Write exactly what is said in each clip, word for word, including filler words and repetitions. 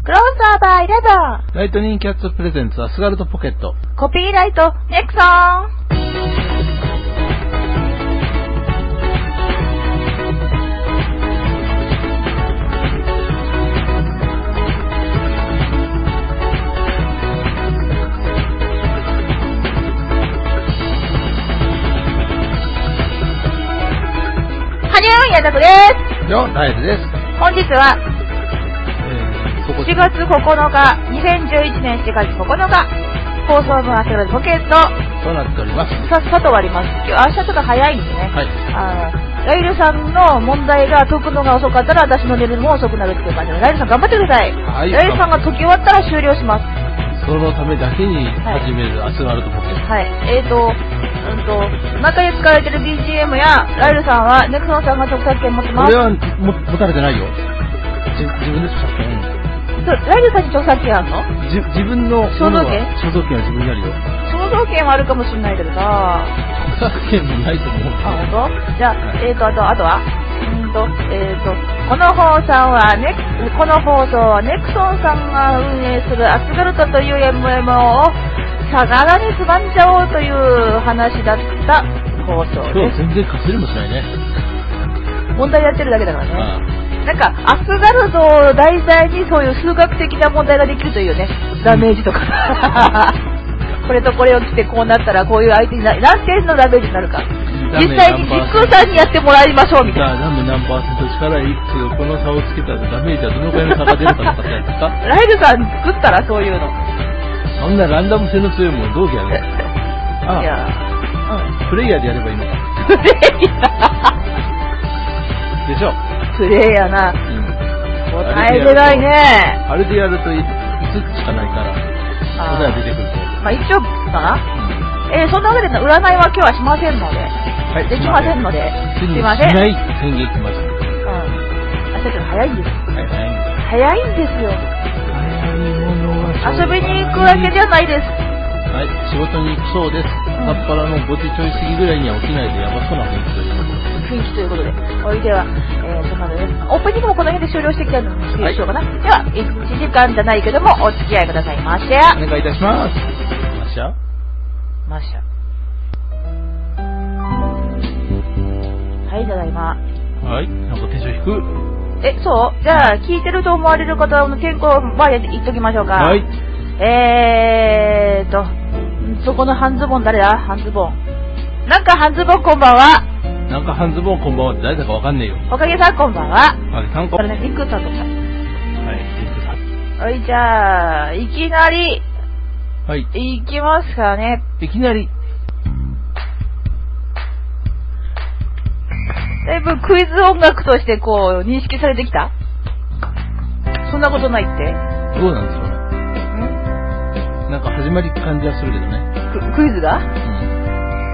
クローサーバーイレブンライトニングキャッツプレゼンツアスガルトポケットコピーライトネクソン。はにゃーん、やたくです。 よ、ナイルです。 本日はえー、 しがつここのか、にせんじゅういちねんしがつここのか、放送分アスガルトポケットとなっております。 さっさと終わります。今日明日ちょっと早いんでね、 はい。 あのライルさんの問題が解くのが遅かったら私の寝るのも遅くなるっていう感じで、ライルさん頑張ってください。 はい。 ライルさんが解き終わったら終了します。 そのためだけに始めるアスガルトポケット。 はい。えーと、うんと、中で使われてる ビージーエム や、ライルさんは、ネクソンさんが著作権持ってます。 これはも持たれてないよ。じ自分で著作権。 そう、ライルさんに著作権あるの？ じ自分の肖像権？ 肖像権は自分にあるよ。 肖像権はあるかもしれないけどさ。 著作権もないと思う。 あ、ほんと？じゃあ、えーと、あと、あとはうんと、えーと、この放送はね、この放送はネクソンさんが運営するアスガルトという エムエムオー をさがらにつまんじゃおうという話だった放送です。 今日全然かすりもしないね。 問題やってるだけだからね。 ああなんか、アスガルトを題材にそういう数学的な問題ができるというね、ダメージとか。これとこれを着てこうなったらこういう相手になる、何点のダメージになるか。実際に実空さんにやってもらいましょうみたいな。 ラム何パーセント力いくつこの差をつけたらダメージはどのくらいの差が出るかとかってやつかライルさん作ったらそういうの。 そんなランダム性の強いものどうやるのああいや、 うん。プレイヤーでやればいいのか。 プレイヤーでしょ。 プレイヤーな。うん。答えづらいね。 あれでやるといつつしかないから、答えが出てくると。 まあ一応かな、うん、えー、そんなわけで占いは今日はしませんので。はい、できませんので。 すいません。しない宣言来ました。うん。 明日ちょっと早いんです。 はい、早い。 早いんですよ。 早いものは遊びに行くわけじゃないです。 はい、仕事に行くそうです。うん、札幌のごじちょい過ぎぐらいには起きないとやばそうな雰囲気ということで。 雰囲気ということで。おいでは、えー、そんなので、オープニングもこの辺で終了していきたいのにしようかな。はい、では、いちじかんじゃないけども、お付き合いくださいまし。 お願いいたします。マシャマシャ。はい、ただいま。 はい、なんかテンション低く。 え、そうじゃあ、聞いてると思われる方の健康は言っときましょうか。 はい。 えーと、そこの半ズボン誰だ半ズボン。なんか半ズボンこんばんは。 なんか半ズボンこんばんはって誰だかわかんねえよ。 おかげさんこんばんは。 おかげさんこんばんは。 これね、リクさんとか。はい、 リクさん。 はい、じゃあ、いきなり。 はい。 いきますかね。 いきなり。 だいぶクイズ音楽としてこう認識されてきた？そんなことないって？ どうなんですかね。ん？なんか始まり感じはするけどね。 ク, クイズが？うん。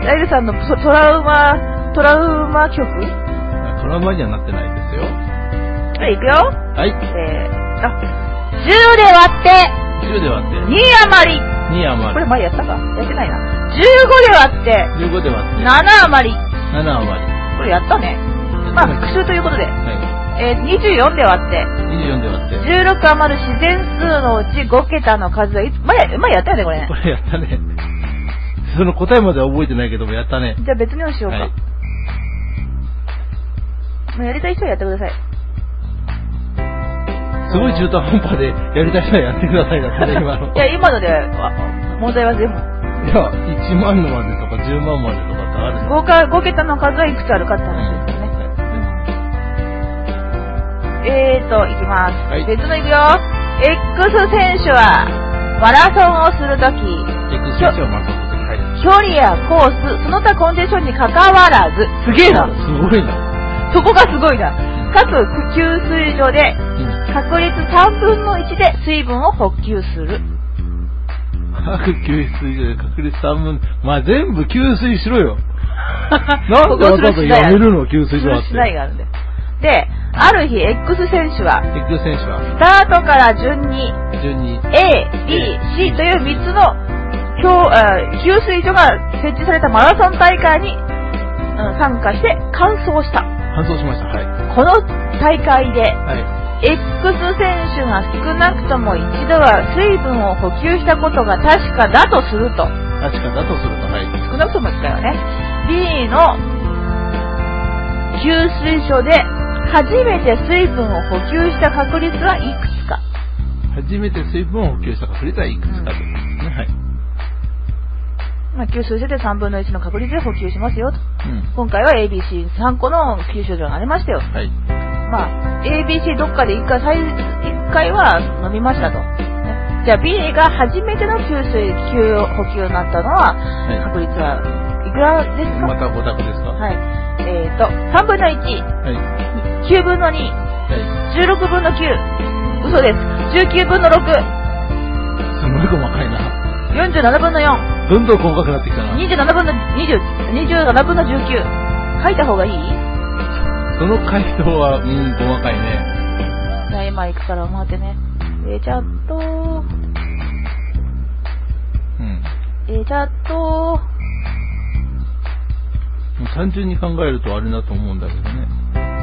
ライルさんのトラウマ、トラウマ曲？ トラウマにはなってないですよ。 はい、いくよ。 はい。 えー、あ、じゅうで割って。 じゅうで割って。 に余り。 に余り。 これ前やったか？やってないな。じゅうごで割って。 じゅうごで割って。 なな余り。 なな余り。 これやったね。まあ、復習ということで。はい。えー、にじゅうよんで割って。 にじゅうよんで割って。 じゅうろく余る自然数のうちご桁の数はいつ、前、前やったよね、これ。 これやったね。その答えまでは覚えてないけども、やったね。 じゃあ別のしようか。はい、もうやりたい人はやってください。 すごい中途半端で、やりたい人はやってくださいだったね、今の。 いや、今ので、問題は全部。 いや、いちまんのまでとかじゅうまんまでとかってあるじゃん。 ごか、ご桁の数はいくつあるかって話ですよね。うん、えーと、いきます。はい、別のいくよ。X 選手は、マラソンをするとき、 X 選手はマラソンをするとき、はい。 距離やコース、その他コンディションに関わらず、すげえな。 すごいな。 そこがすごいな。各給水所で、確率さんぶんのいちで水分を補給する。 各給水所で確率さんぶん、まあ全部給水しろよ。なんでわざわざやめるの給水所はって。 しないがあるんで。で、ある日 X 選手は、 X 選手は、 スタートから順に、 順に A、B、C というみっつの給水所が設置されたマラソン大会に、うん、参加して完走した。 完走しました。はい。 この大会で、 はい、 X 選手が少なくとも一度は水分を補給したことが確かだとすると。 確かだとすると、はい。 少なくともいっかいはね。B の給水所で初めて水分を補給した確率はいくつか。 初めて水分を補給した確率はいくつかと、うんね、はい。 まあ、給水所でさんぶんのいちの確率で補給しますよと。うん、今回は エービーシーさん 個の給水所がありましたよ。はい。まあ、エービーシー どっかでいっかい、いっかいは飲みましたと。ね、じゃあ B が初めての給水、給補給になったのは、はい、確率はいくらですか？ またご択ですか？ はい。えっ、ー、と、さんぶんのいち、はい、きゅうぶんのに、はい、じゅうろくぶんのきゅう、嘘です。じゅうきゅうぶんのろく。 すごい細かいな。 よんじゅうななぶんのよん。 どんどん細かくなってきたな。 にじゅうななぶんのにじゅう、にじゅうななぶんのじゅうきゅう。書いた方がいい？ その回答は、うん、細かいね。 じゃあ今行くから待ってね。えー、チャットー。うん。えー、チャットー。 単純に考えるとあれだと思うんだけどね。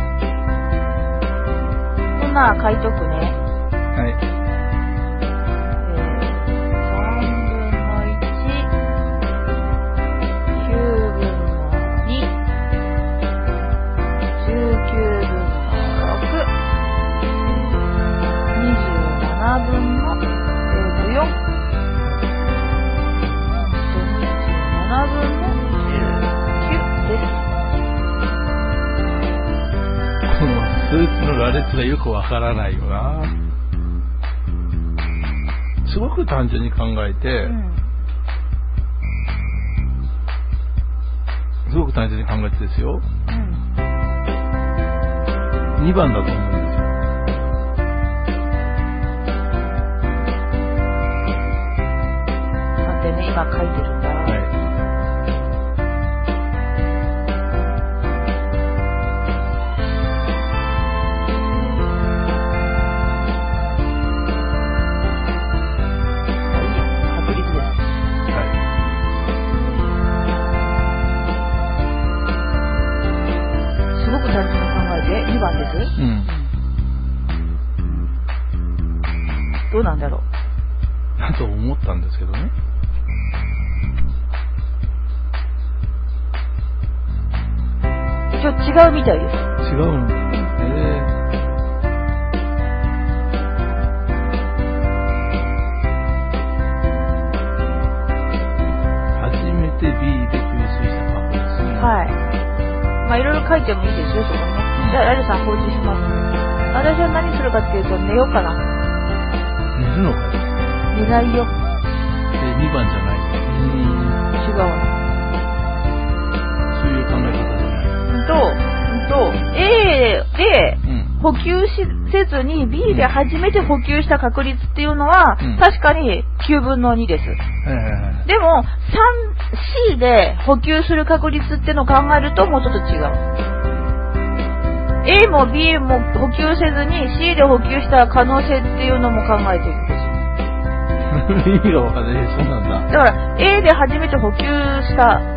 そんな書いとくね。 はい。数値の羅列がよくわからないよな。すごく単純に考えて、うん、すごく単純に考えてですよ、うん、にばんだと思うんですよ。 待ってね、今書いてるんだ。はい。にばんです。うん。どうなんだろう。 なと思ったんですけどね。 ちょっと違うみたいです。 違うんだ。へー。初めて B で給水した確率。 はい。まあいろいろ書いてもいいですよ、そこにね。じゃあラルさん放置します。私は何するかっていうと寝ようかな。 寝るのかよ。 寝ないよ。 え、にばんじゃない。うーん。 違う。 そういう考え方じゃない。 うんと、うんと、A で補給しせずに B で初めて補給した確率っていうのは、うん、確かにきゅうぶんのにです。うん、でも さんシー で補給する確率っていうのを考えるともうちょっと違う。A も B も補給せずに C で補給した可能性っていうのも考えているんですよ。意味がわかんない。そうなんだ。 だから A で初めて補給した、うん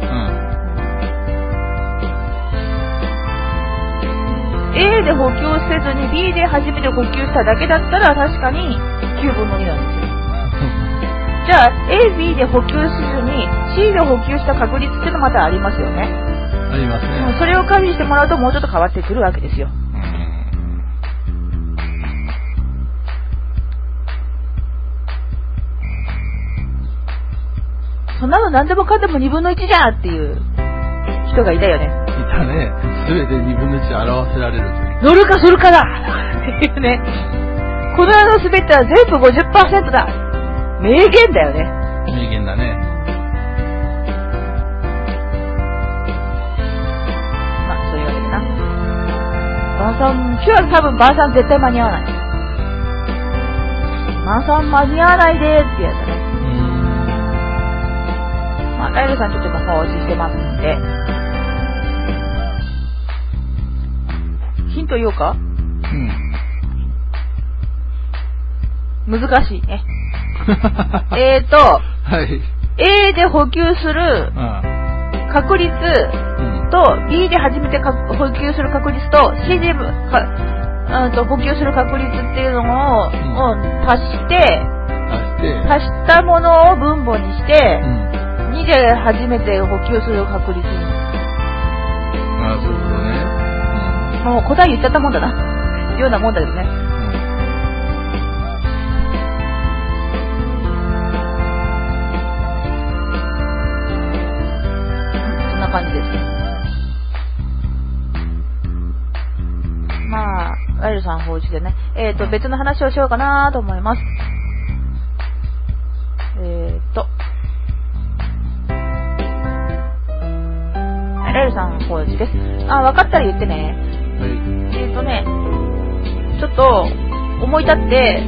、A で補給せずに B で初めて補給しただけだったら確かにきゅうぶんのになんですよ。じゃあ A、B で補給せずに C で補給した確率っていうのまたありますよね。 ありますね。 それを加味してもらうともうちょっと変わってくるわけですよ。うん、そんなの何でもかんでもにぶんのいちじゃっていう人がいたよね。 いたね。すべてにぶんのいちで表せられるという。 乗るかそるかだっていうね。この世のすべては全部 ごじゅっパーセント だ。名言だよね。 名言だね。 バーさん、今日は多分バーさん絶対間に合わない。バーさん間に合わないでーってやつね。まあ、ライルさんちょっと今放置してますので。ヒント言おうか？うん。難しいね。えーと、はい。A で補給する確率、と B で初めて補給する確率と C でうんと補給する確率っていうのを、 うん、 を足して、 足して、 足したものを分母にして、 うん、 にで初めて補給する確率。 ああ、そういうことね。 うん、もう答え言っちゃったもんだな。ようなもんだけどね。感じです。まあ、ライルさん放置でね、えっと、別の話をしようかなと思います。えっと、ライルさん放置です。あ、分かったら言ってね。はい、えっとね、ちょっと、思い立って、うん、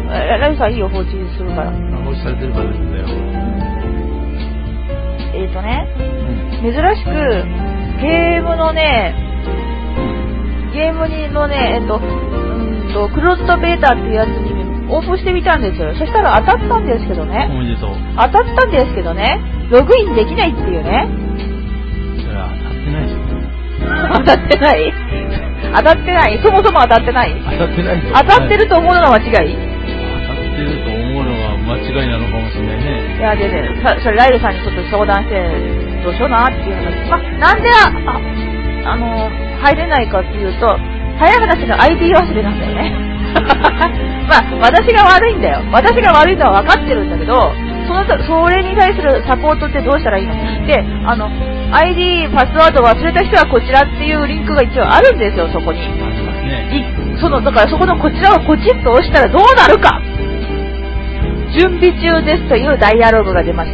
ライルさんいいよ、放置するから。 放置されてるからですんだよ。 えーとね、うん、珍しくゲームのね、うん、ゲームにのね、えっと、うんと、クローズドベータっていうやつにオープンしてみたんですよ。そしたら当たったんですけどね。 おめでとう。 当たったんですけどね、ログインできないっていうね。 それは当たってないでしょ。 当たってない当たってないそもそも当たってない当たってない当たってると思うのが間違い当たってると思うのが間違いなのかもしれないね。 いや、でね、それライルさんにちょっと相談して、どうしようなっていう話。ま、なんであ、あの、入れないかっていうと、早い話の アイディー 忘れなんだよね。まあ、私が悪いんだよ。私が悪いのは分かってるんだけど、その、それに対するサポートってどうしたらいいので、あの、アイディー、パスワード忘れた人はこちらっていうリンクが一応あるんですよ、そこに。 ありますね。 その、だからそこのこちらをポチッと押したらどうなるか。準備中ですというダイアログが出ました。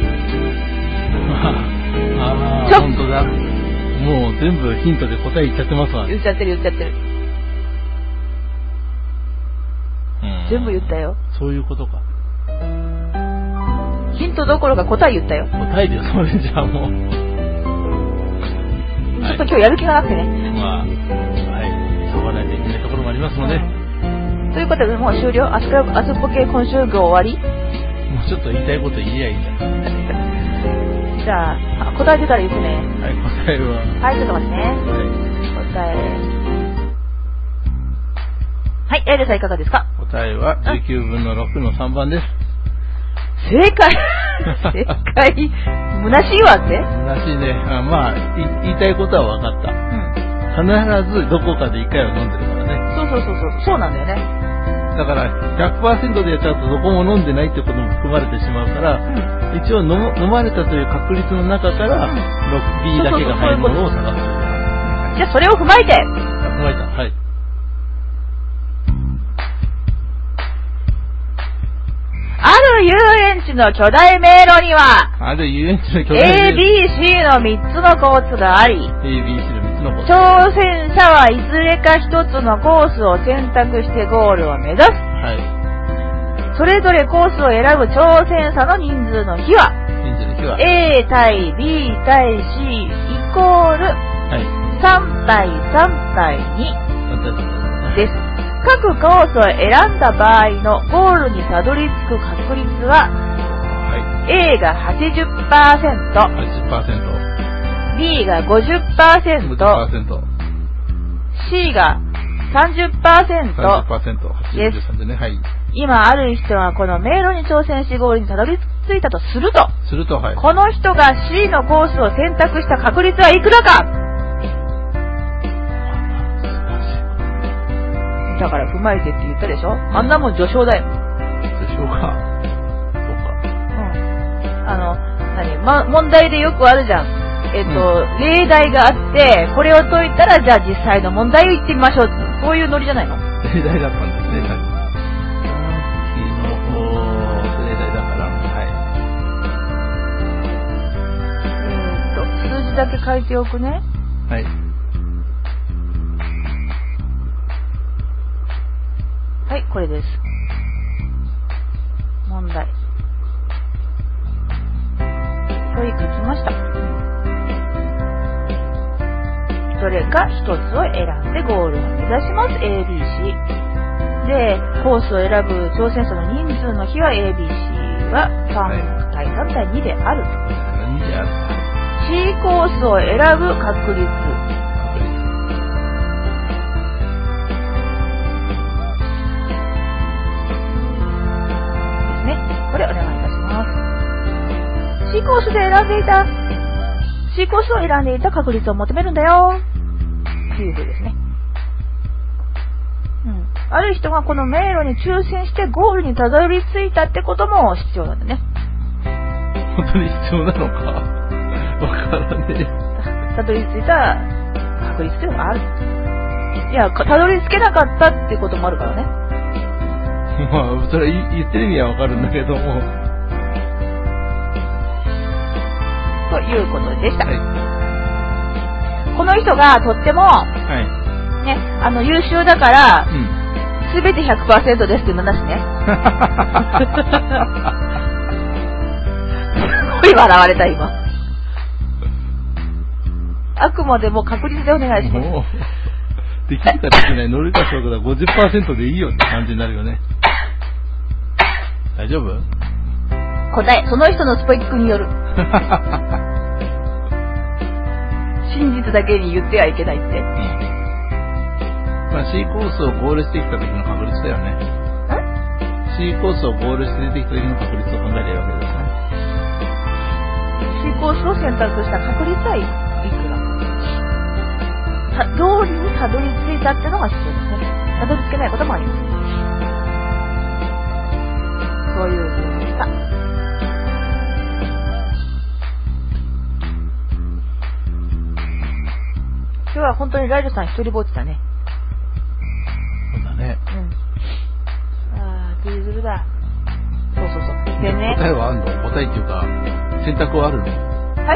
ああ、本当だ。もう全部ヒントで答え言っちゃってますわ。 言っちゃってる言っちゃってる。全部言ったよ。 そういうことか。 ヒントどころか答え言ったよ。 答えでそれじゃあもう。 ちょっと今日やる気がなくてね。 まあ、はい。しょうがないといけないところもありますので。 うん、ということでもう終了。アスカアスポケ今週号終わり。 もうちょっと言いたいこと言えやいいんだ。 じゃあ、答え出たら言ってね。 はい、答えは。 はい、ちょっと待ってね。はい。答え。はい、エルさんいかがですか？ 答えはじゅうきゅうぶんのろくのさんばんです。 正解正解虚しいわって？ 虚しいね。あ、まあ言いたいことは分かった。うん。必ずどこかで一回は飲んでるからね。 そうそうそうそう、そうなんだよね。 だから ひゃくパーセント でやっちゃうとどこも飲んでないってことも含まれてしまうから、うん、一応飲, 飲まれたという確率の中から、うん、ビー だけが入るものを探すという。 じゃあそれを踏まえて。 踏まえた。はい。 ある遊園地の巨大迷路には、 ある遊園地の巨大迷路エービーシー のみっつのコースがあり、 エービーシー のみっつのコース。 挑戦者はいずれかひとつのコースを選択してゴールを目指す。 はい。 それぞれコースを選ぶ挑戦者の人数の比は、 人数の比は A 対 B 対 C イコール、はい、さん対さん対にです。各コースを選んだ場合のゴールにたどり着く確率は、はい、A が はちじゅっパーセント、 はちじゅっパーセント、 B が ごじゅっパーセント、C が さんじゅっパーセント、 さんじゅっパーセント、はちじゅうさんでね、はい。 今ある人はこの迷路に挑戦しゴールにたどり着いたとすると、 すると、はい、 この人が C のコースを選択した確率はいくらか。だから踏まえてって言ったでしょ。あんなもん序章だよ。 序章か。そうか。 うん。あの、何、ま、問題でよくあるじゃん。えっと、うん、例題があって、これを解いたら、じゃあ実際の問題を言ってみましょう。そういうノリじゃないの？ 例題だったんですね、さっき。例題だから、はい。 えっと、数字だけ書いておくね。 はい。 はい、これです。問題。問い書きました。どれか一つを選んでゴールを目指します。エービーシー。で、コースを選ぶ挑戦者の人数の比は エービーシー はさん対さん対にである。 にである。 C コースを選ぶ確率。 コースで選んでいた、C コースを選んでいた確率を求めるんだよ。っていう風ですね。うん。ある人がこの迷路に抽選してゴールにたどり着いたってことも必要なんだね。 本当に必要なのかわからねえ。 たどり着いた確率っていうのがある。いや、たどり着けなかったっていうこともあるからね。 まあ、それ言ってる意味はわかるんだけども。 ということでした。 はい、 この人がとっても、 はい、 ね、あの、優秀だから、すべ、うん、て ひゃくパーセント ですっていうのなしね。すごい笑われた、今。あくまでも確率でお願いします。 できるかできない、乗るかしょうが ごじゅっパーセント でいいよって感じになるよね。大丈夫？ 答え、その人のスペックによる。真実だけに言ってはいけないって。うん、 まあ C コースをゴールしてきた時の確率だよね。ん ?C コースをゴールして出てきた時の確率を考えれるわけですね。 C コースを選択した確率はいくら？通りにたどり着いたってのが必要ですね。たどり着けないこともあります。そういう風でした。今日は本当にライルさん一人ぼっちだね。 そうだね。 うん。あー、ズルズルだ。そうそうそう。でね。 答えはあんの？答えっていうか、選択はあるの？ はい？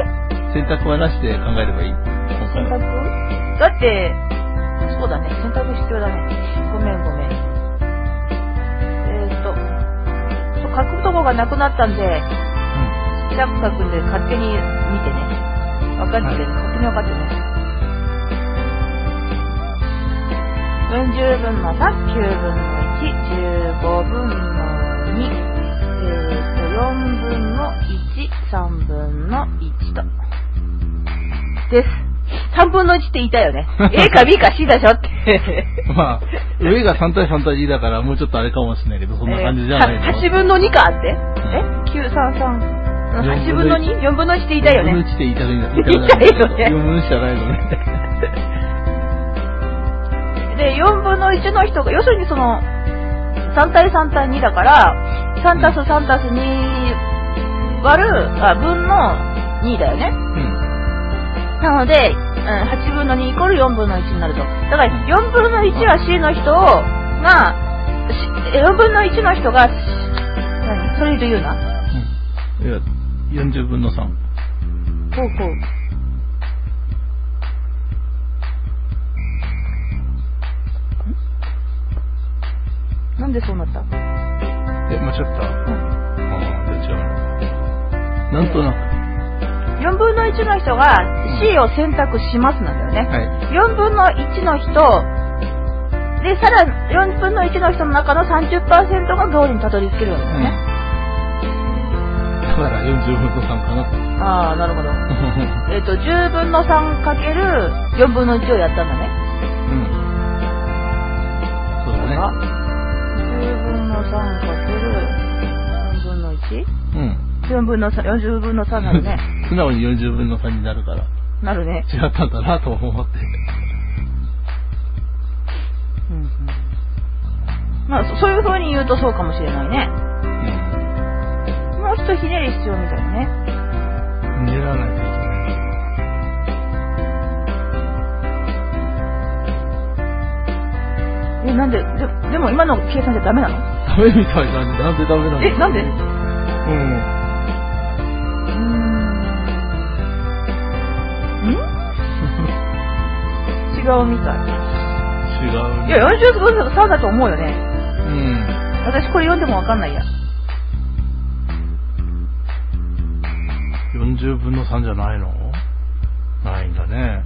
選択はなしで考えればいい？ 選択？だって、そうだね。選択必要だね。ごめんごめん。えーっと、そう、書くとこがなくなったんで、うん。ジャック書くんで勝手に見てね。分かってね。はい、勝手に分かってね。よんじゅうぶんのさん、きゅうぶんのいち、じゅうごぶんのに、えーっと、よんぶんのいち、さんぶんのいちと。です。さんぶんのいちって言いたいよね。A か B か C でしょって。 まあ、上がさん対さん対にだからもうちょっとあれかもしれないけど、そんな感じじゃないの、 えー、はちぶんのにかって、うん、え ?きゅうさんさん。はちぶんの に?よん 分のいちって言いたいよね。 よんぶんのいちって言いたいよね。 言いたいよね。 よんぶんのいちじゃないのね。 で、よんぶんのいちの人が、要するにその、さん対さん対にだから、さんたすさんたすに割る、あ、分のにだよね。うん。なので、うん、はちぶんのにイコールよんぶんのいちになると。だからよんぶんのいちは C の人が、よんぶんのいちの人が、何それで言うな。 うん。いや、よんじゅうぶんのさん。 ほうほう。なんでそうなった？ え、間違った？うん。ああ、じゃあ違うのか。なんとなく。 よんぶんのいちの人が C を選択しますなんだよね。はい、よんぶんのいちの人、で、さらによんぶんのいちの人の中の さんじゅっパーセント がゴールにたどり着けるわけだよね。 うん、だからよんじゅうぶんのさんかなと。 ああ、なるほど。えっと、じゅうぶんのさんかけるよんぶんのいちをやったんだね。 うん。そうだね。 じゅうぶんのさんかけるよんぶんのいち? うん。よんぶんのさん、よんじゅうぶんのさんなるね。 素直によんじゅうぶんのさんになるから。 なるね。 違ったんだなと思って。 うんうん。まあ、そういう風に言うとそうかもしれないね。うん。もう一ひねり必要みたいだね。 練らないといけない。 え、なんで、で、でも今の計算じゃダメなの？ ダメみたいなんで、なんでダメなの？ え、なんで？うん。違うみたい。 違う。 いや、よんじゅうぶんのさんだと思うよね。うん。私これ読んでもわかんないや。 よんじゅうぶんのさんじゃないの？ないんだね。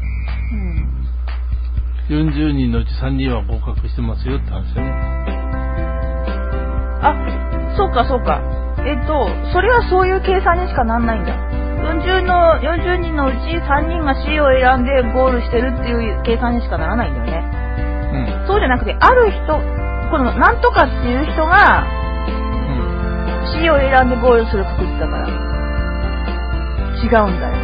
うん。よんじゅうにんのうちさんにんは合格してますよって話だね。 あ、そうかそうか。えっと、それはそういう計算にしかなんないんだ。よんじゅうの、よんじゅうにんのうちさんにんが C を選んでゴールしてるっていう計算にしかならないんだよね。うん。そうじゃなくて、ある人、このなんとかっていう人が、うん、C を選んでゴールする確率だから。 違うんだよ。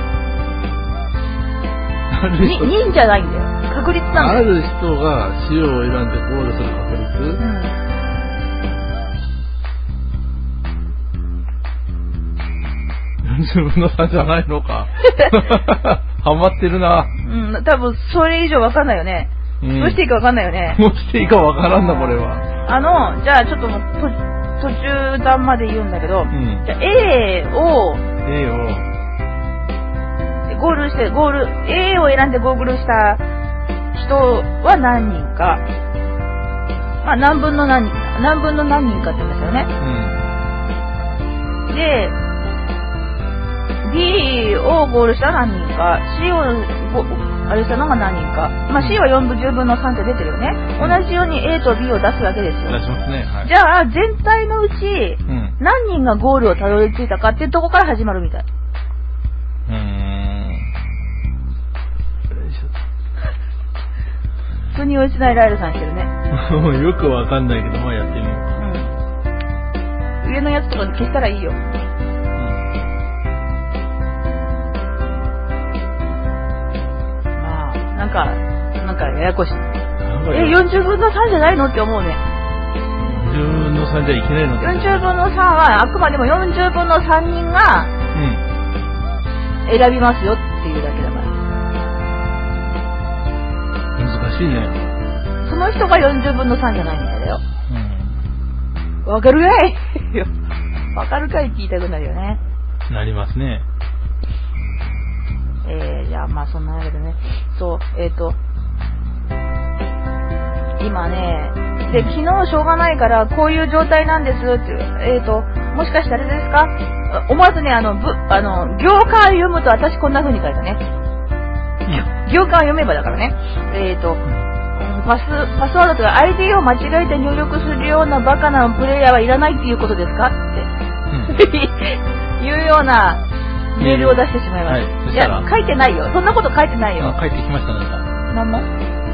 に人じゃないんだよ。確率なんだよ。 ある人が塩を選んでゴールする確率、うん、よんじゅうぶんのさんじゃないのか。ハマってるな。 うん、多分それ以上わかんないよね。うん、どうしていいかわかんないよね。 どうしていいかわからんな、これは。 あの、じゃあちょっともう途中段まで言うんだけど、うん、じゃあ A を、 A を、 ゴールして、ゴール、A を選んでゴールした人は何人か。まあ何分の何人、何分の何人かって言うんですよね。うん、で、B をゴールしたら何人か、C をあれしたのが何人か。まあ C はよんぶんじゅうぶんのさんって出てるよね。同じように A と B を出すわけですよ。 出しますね。はい、 じゃあ全体のうち、うん、何人がゴールをたどり着いたかっていうとこから始まるみたい。うーん。腑に落ちないライルさんしてるね。 よくわかんないけど、まあやってみようか。 うん。上のやつとかで消したらいいよ。なんか、なんかややこしい。え、よんじゅうぶんのさんじゃないのって思うね。 よんじゅうぶんのさんじゃいけないの？ よんじゅうぶんのさんはあくまでもよんじゅうぶんのさんにんが選びますよっていうだけだから。 難しいね。 その人がよんじゅうぶんのさんじゃないみたいだよ。うん。わかるかいわかるかいって言いたくなるよね。 なりますね。 えー、じゃあまあそんなわけでね、そう、えっ、ー、と今ね、で昨日しょうがないからこういう状態なんですって、えっ、ー、ともしかしてあれですか、思わずね、あのぶあの行間読むと私こんな風に書いたね。行間読めばだからね、えっ、ー、とパスパスワードとか アイディー を間違えて入力するようなバカなプレイヤーはいらないっていうことですかって、うん、いうようなメールを出してしまいました。はい、いや、書いてないよ。そんなこと書いてないよ。 書いてきましたね。 何も？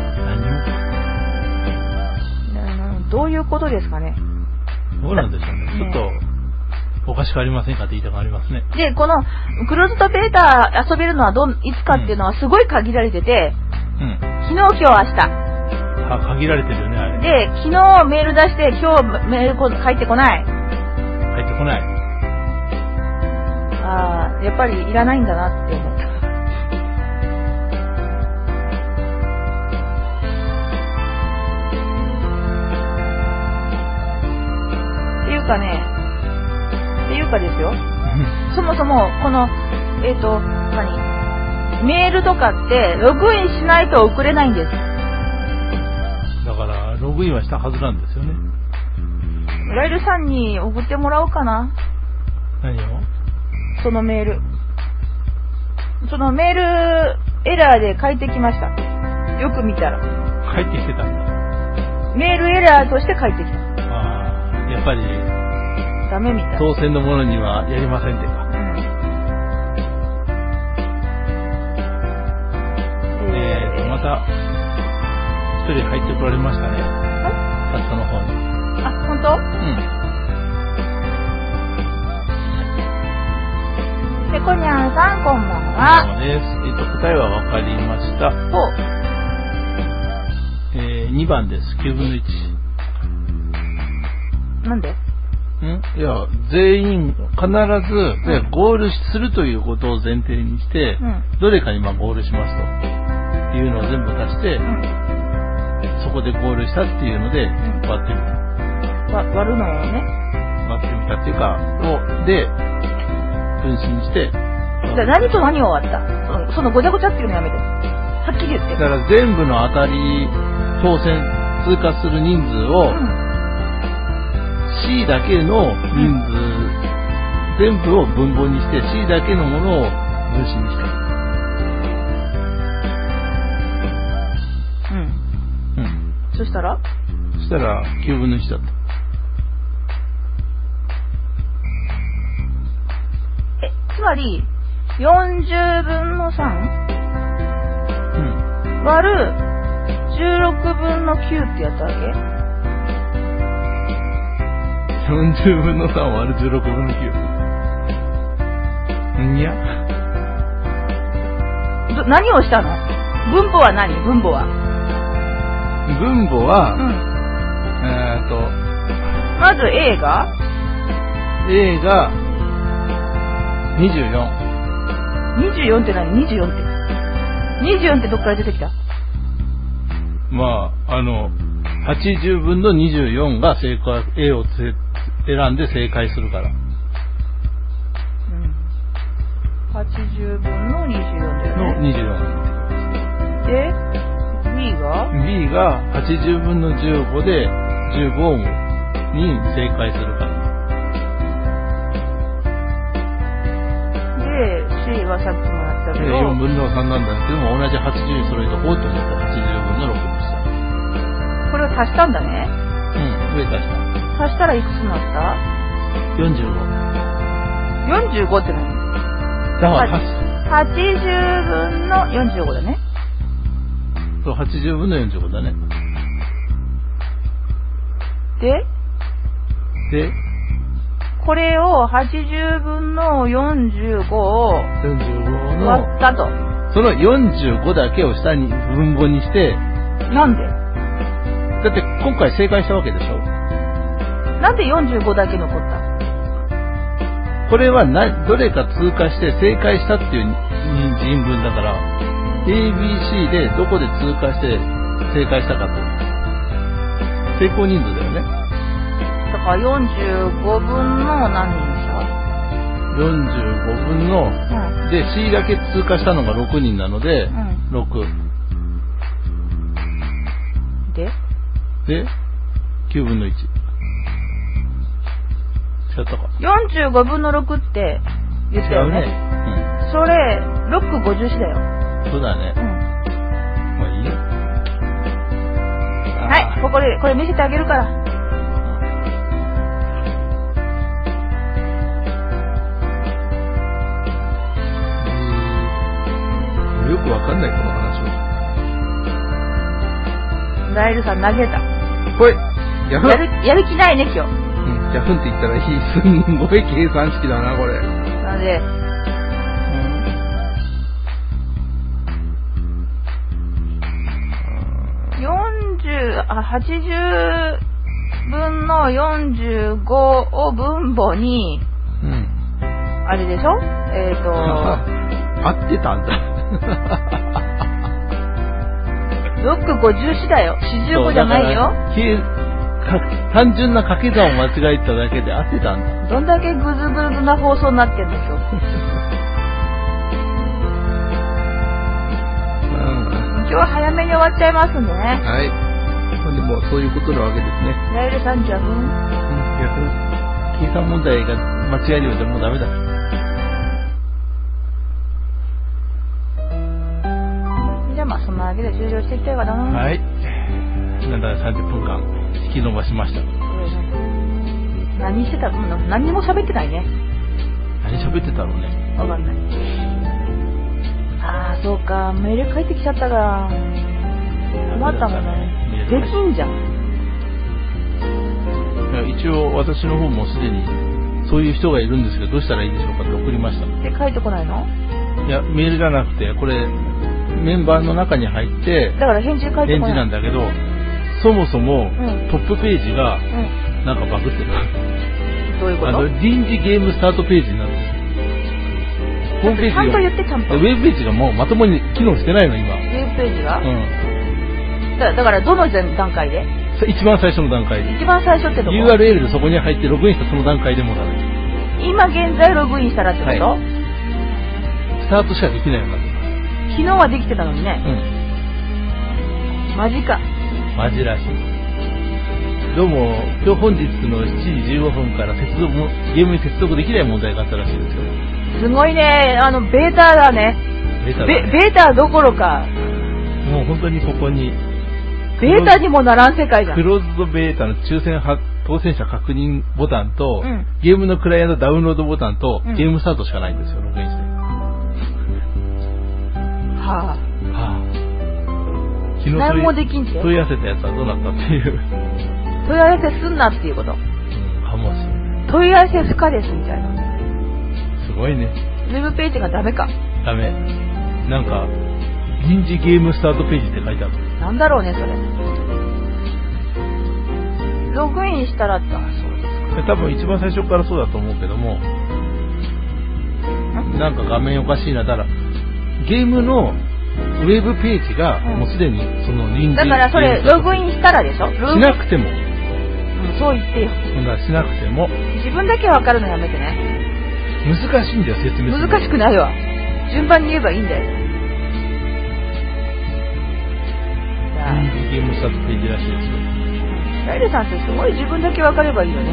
何も？どういうことですかね。 どうなんでしょうね。ね、ちょっとおかしくありませんかって言いたくありますね。 で、このクローズドベータ遊べるのはどいつかっていうのはすごい限られてて、うん、昨日、今日、明日。 あ、限られてるよね、あれ。 で、昨日メール出して今日メール返ってこない。 返ってこない。 ああ、やっぱりいらないんだなって思った。っていうかね、っていうかですよ。そもそもこのえっと何メールとかってログインしないと送れないんです。 だからログインはしたはずなんですよね。 ライルさんに送ってもらおうかな。 何を？ そのメール。そのメールエラーで返ってきました。よく見たら。 返ってきてたんだ。 メールエラーとして返ってきた。 ああ、やっぱりダメみたい。 当選のものにはやりませんってか。うん、えーとまた一人入ってこられましたね。チャットの方に。 あ、本当？うん。ペコニャンさん、こんばんは。 そうです。えっと、答えは分かりました。 ほう。 えー、にばんです。きゅうぶんのいち。 なんで？ んいや、全員、必ず、うん、ゴールするということを前提にして、うん、どれかにまあゴールしますと。いうのを全部足して、うん、そこでゴールしたっていうので、割ってみた。 わ割るのをね。 割ってみたっていうか、を、で、分身して。 じゃあ何と何を割った？そのごちゃごちゃっていうのやめて。はっきり言って。 だから全部の当たり、当選、通過する人数を、うん、C だけの人数、うん、全部を分母にして C だけのものを分身にした。 うん。うん。そしたら？ そしたらきゅうぶんのいちだった。 え、つまりよんじゅうぶんのさん？うん。割るじゅうろくぶんのきゅうってやったわけ？ よんじゅうぶんのさん割るじゅうろくぶんのきゅう。んにゃ何をしたの？分母は何？分母は。 分母は、 うん。 えーと、 まず A が A がにじゅうよん。 にじゅうよんって何？ にじゅうよん って。にじゅうよんってどっから出てきた？ まあ、あの、はちじゅうぶんのにじゅうよんが正解、A を選んで正解するから。 うん。はちじゅうぶんのにじゅうよんだよね。 のにじゅうよん。 で、B が B がはちじゅうぶんのじゅうごでじゅうごに正解するから。 で、C はさっきもやったけど。 で、よんぶんのさんなんだけども、同じはちじゅう揃えとこうと思ってはちじゅうぶんのろくでした。 これを足したんだね。 うん、上足した。 足したらいくつになった？ よんじゅうご。 よんじゅうごって何？ だからはちじゅうぶんのよんじゅうごだね。 そう、はちじゅうぶんのよんじゅうごだね。 でで、 これをはちじゅうぶんのよんじゅうごをよんじゅうごの割ったと。 そのよんじゅうごだけを下に分母にして、 なんで？ だって今回正解したわけでしょ？ なんでよんじゅうごだけ残った？ これはなどれか通過して正解したっていう人文だから、A、B、C でどこで通過して正解したかと。成功人数だよね。 だからよんじゅうごぶんの何人でした？ よんじゅうごぶんの、うん、で C だけ通過したのがろくにんなので、うん、ろく。 でで、きゅうぶんのいち。違ったか。 よんじゅうごぶんのろくって言ったよね。 違うね。うん。 それ、ろくごじゅうよんだよ。 そうだね。うん。まあいいよ。 はい、ここで、これ見せてあげるから。 えー、よくわかんない、この話は。 ライルさん投げた。 ほい、やふん。 やる、やる気ないね、今日。 うん、やふんって言ったらいい。すんごい計算式だな、これ。 なんで、あ、はちじゅうぶんのよんじゅうごを分母に、うん、あれでしょ？えっと合ってたんだ。 ろくごじゅうよんだよ。よんじゅうごじゃないよ。 単純な掛け算を間違えただけで合ってたんだ。 どんだけグズグズな放送になってんでしょ。今日は早めに終わっちゃいますね。 はい。でもそういうことなわけですね。 ライルさんじゃふん。うん、 逆に計算問題が間違えるようじゃもうダメだ。 じゃあまあそんなわけで終了していきたいかな。 はい。なんだかさんじゅっぷんかん引き延ばしました。 何してたの？何にも喋ってないね。 何喋ってたろうね。 わかんない。ああそうか、メール返ってきちゃったから。困ったもんね。できんじゃん。 いや一応私の方もすでにそういう人がいるんですけどどうしたらいいでしょうかって送りました。 で書いてこないの？ いやメールじゃなくてこれメンバーの中に入ってだから返事書いてこない。 返事なんだけどそもそも、うん、トップページがなんかバグってる。 どういうこと？あの臨時ゲームスタートページになってる。ホームページちゃんと言ってちゃんと。 ウェブページがもうまともに機能してないの今。 ウェブページが？ うん。 だ, だからどの段階で？ 一番最初の段階で。 一番最初ってどこ？ ユーアールエル でそこに入ってログインしたその段階でもダメ。 今現在ログインしたらってこと？はい、 スタートしかできないようになってます。 昨日はできてたのにね。うん。マジか。 マジらしい。どうも今日本日のしちじじゅうごふんから接続ゲームに接続できない問題があったらしいですよ。 すごいね。あのベータだね。 ベータだね。 ベ, ベータどころか。 もう本当にここに。 ベータにもならん世界じゃん。 クローズドベータの抽選当選者確認ボタンと、 うん、 ゲームのクライアントダウンロードボタンと、 うん、 ゲームスタートしかないんですよ、ログインして。 はぁ、 あ。はぁ、昨日何もできんて問い合わせたやつはどうなったっていう。 問い合わせすんなっていうこと。うん、 かもしれない。 問い合わせ不可ですみたいな。 すごいね。 ウェブページがダメか。 ダメ。なんか、 臨時ゲームスタートページって書いてある。 なんだろうねそれ。ログインしたらって、あ、そうですか。 多分一番最初からそうだと思うけども、なんか画面おかしいな。だからゲームのウェブページがもうすでにその臨時、 だからそれログインしたらでしょ。 しなくても、うん、 そう言ってよ。 そんなしなくても。 自分だけ分かるのやめてね。 難しいんだよ説明する。 難しくないわ。順番に言えばいいんだよ。 臨時ゲームスタートページらしいですよ。 ライルさんってすごい自分だけ分かればいいよね。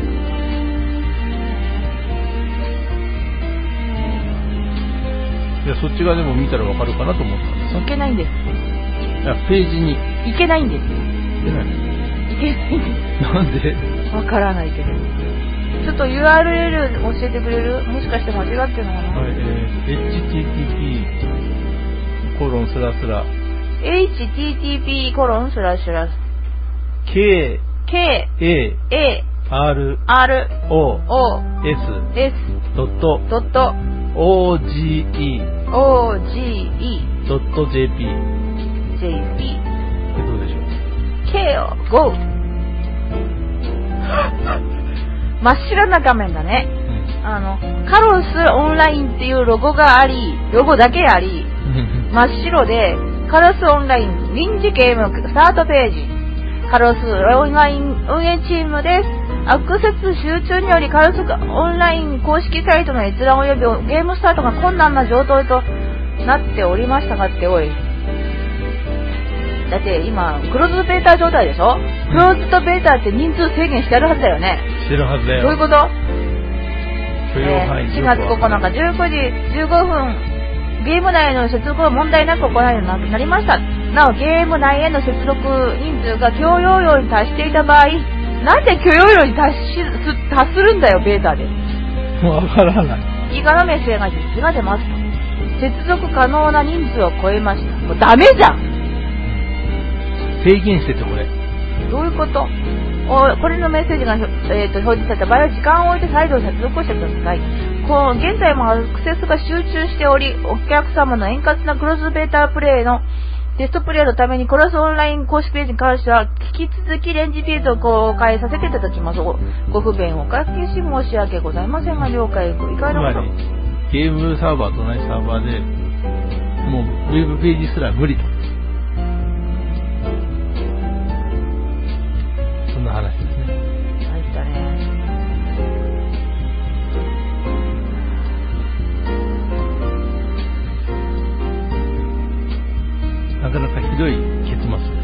いや、そっち側でも見たら分かるかなと思ったんですよ。 いけないんです。 いや、ページにいけないんです。 いけない。 いけないんです。なんで？分からないけど。ちょっと ユーアールエル 教えてくれる？もしかして間違ってるのかな？ はい、えー、エイチティーティーピー コロンスラスラエイチティーティーピー コロンスラスラ K K A A R R O O S S ドットドット O G E O G E ドット J P J P ってどうでしょう？ K を GO 真っ白な画面だね、うん、あのカロスオンラインっていうロゴがあり、ロゴだけあり真っ白で、カロスオンライン臨時ゲームスタートページ、カロスオンライン運営チームです。アクセス集中によりカロスオンライン公式サイトの閲覧及びゲームスタートが困難な状態となっておりましたがって、おい、だって今クローズドベータ状態でしょ。クローズドベータって人数制限してあるはずだよね。 してるはずだよ。 どういうこと？ 許容範囲、 えー、しがつここのかじゅうくじじゅうごふん、ゲーム内の接続を問題なく行えるようになりました。なおゲーム内への接続人数が許容量に達していた場合、なんで許容量に達し達するんだよベータで。 わからない。 以下のメッセージが出ますと。接続可能な人数を超えました。もうダメじゃん。 制限しててこれ。 どういうこと？おこれのメッセージが、えー、と表示された場合は時間を置いて再度接続をしてください。こう現在もアクセスが集中しており、お客様の円滑なクロスベータプレイのテストプレイのためにクロスオンライン公式ページに関しては引き続きレンジフィードを公開させていただきます。ご不便をおかけし申し訳ございませんが了解ご理解のほど。 つまりゲームサーバーと同じサーバーでもうウェブページすら無理と、そんな話ですね。 入ったね。 なかなかひどい結末です。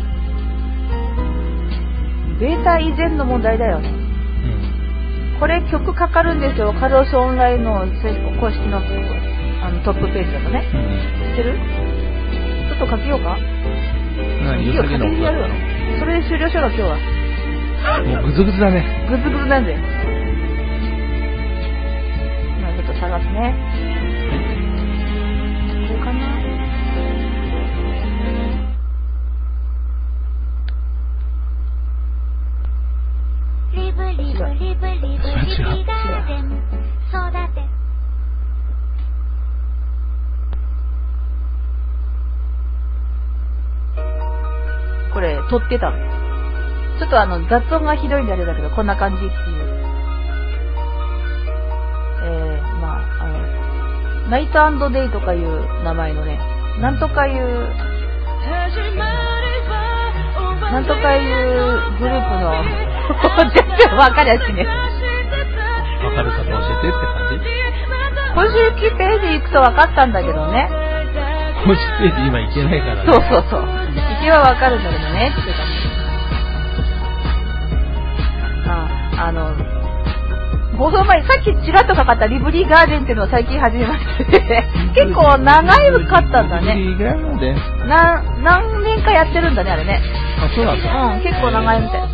ベータ以前の問題だよね。うん、これ曲かかるんですよ。カロスオンラインの公式のあのトップページだとね。うん、知ってる？ちょっとかけようか？ 何？ いいよ、かけてやるよ。それで終了しようか今日は。 もうグズグズだね。 グズグズなんだよ。今ちょっと探すね。これかな？ リブリブリブリブリブガーデン育て。 これ撮ってたの。ちょっとあの雑音がひどいんであれだけど、こんな感じっていう。えー、まあ、あの、ナイト&デイとかいう名前のね、なんとかいう、なんとかいうグループの、全然わかりやすいね。 わかる方教えてって感じ？ 公式ページ行くとわかったんだけどね。 公式ページ今行けないからね。 そうそうそう。行けばわかるんだけどねって感じ。あ、あの、ごふんまえ、さっきちらっとかかったリブリーガーデンっていうのを最近始めまして、結構長いかったんだね。 リブリーガーデンな何年かやってるんだね、あれね。 あ、そうなんだ。 うん、結構長いみたい。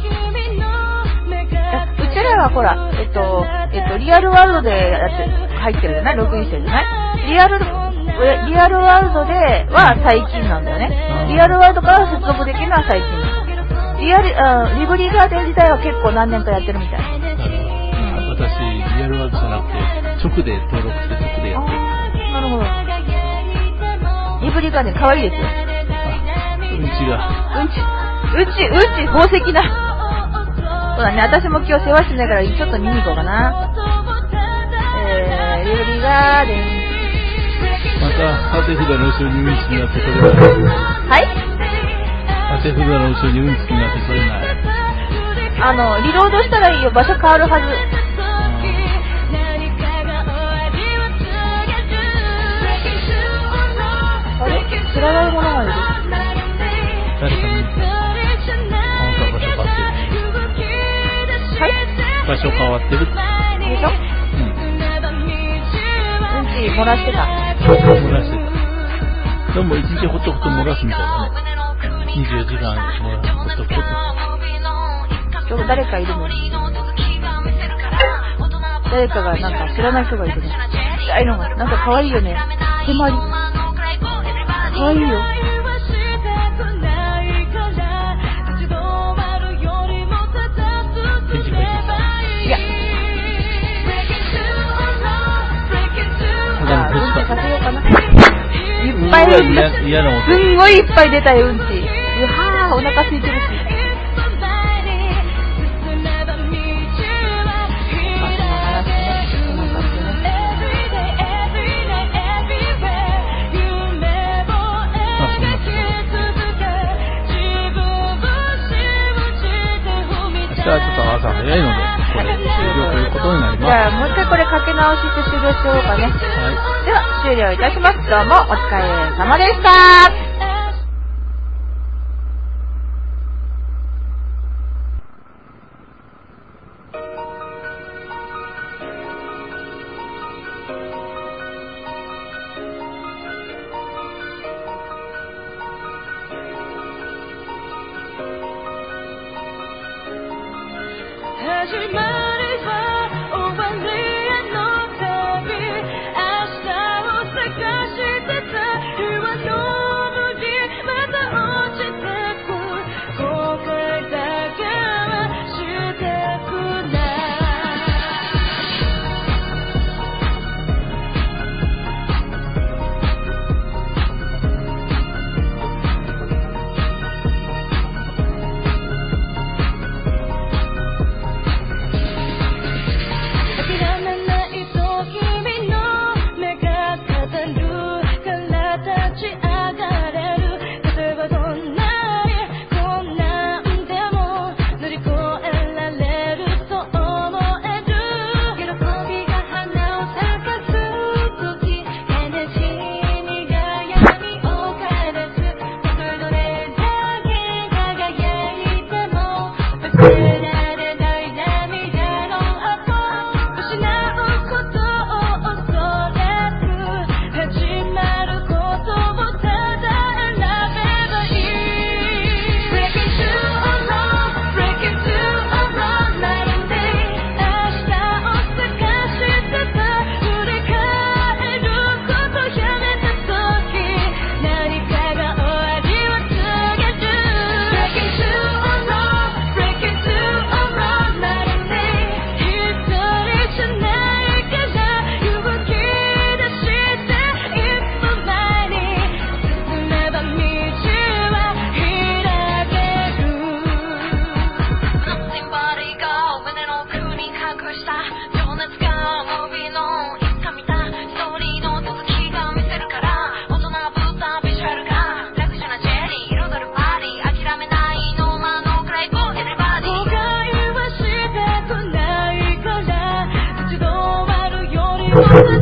うちらはほら、えっと、えっと、リアルワールドでやって入ってるじゃない？ログインしてるじゃない？リアル、リアルワールドでは最近なんだよね。リアルワールドから接続できるのは最近なんだ。リアル、あ、リブリーガーデン自体は結構何年かやってるみたい。 私、リアルワールドじゃなくて、直で登録して直でやってる。 なるほど。リブぶりがね、可愛いですよ。 うんちが。 うんち、うんち、うんち、宝石な。そうだね、私も今日世話しながらちょっと見に行こうかな。えー、リブリガーデン。 また、縦札の後ろにうんちになってそれない。 はい？ 縦札の後ろにうんちになってそれない。 あの、リロードしたらいいよ。場所変わるはず。あれ？知らないものがいる。 誰かに、あなた場所変わってる。 はい？ 場所変わってる。 でしょ？ うん。 うんち漏らしてた。 漏らしてた。でも一日ほっとくと漏らすみたいだね。にじゅうよじかん漏らすほっとくと。 今日誰かいるの？誰かがなんか知らない人がいるの。ちっちゃいのがなんか可愛いよね。手まり。可愛いよ。 返事書いてきた。 いや。じゃあうんちさせようかな。いっぱいうんち。 嫌な音。 すんごいいっぱい出たようんち。うはーお腹空いてるし。 じゃあちょっと朝早いので、これ終了ということになります。 じゃあもう一回これかけ直しして終了しようかね。 はい。 では終了いたします。どうもお疲れ様でした。 始まりは終わりへの旅、明日を探してた日はの無理また落ちてく後悔だけはしたくない。 よりも